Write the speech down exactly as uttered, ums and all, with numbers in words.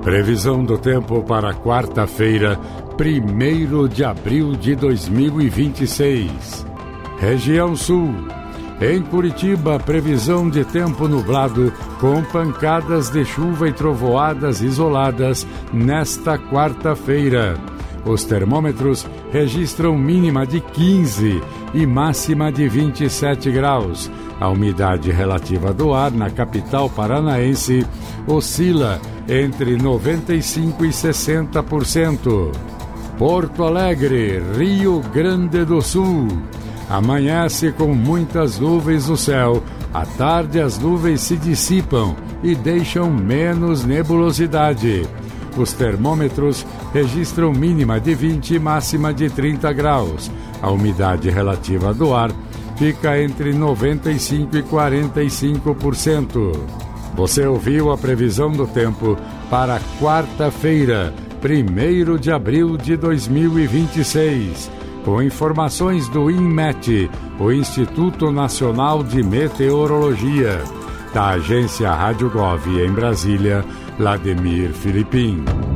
Previsão do tempo para quarta-feira, primeiro de abril de dois mil e vinte e seis. Região Sul. Em Curitiba, previsão de tempo nublado com pancadas de chuva e trovoadas isoladas nesta quarta-feira. Os termômetros registram mínima de quinze e máxima de vinte e sete graus. A umidade relativa do ar na capital paranaense oscila entre noventa e cinco por cento e sessenta por cento. Porto Alegre, Rio Grande do Sul. Amanhece com muitas nuvens no céu. À tarde as nuvens se dissipam e deixam menos nebulosidade. Os termômetros registram mínima de vinte e máxima de trinta graus. A umidade relativa do ar fica entre noventa e cinco por cento e quarenta e cinco por cento. Você ouviu a previsão do tempo para quarta-feira, primeiro de abril de dois mil e vinte e seis. Com informações do INMET, o Instituto Nacional de Meteorologia. Da agência Rádio Gov em Brasília, Vladimir Filipim.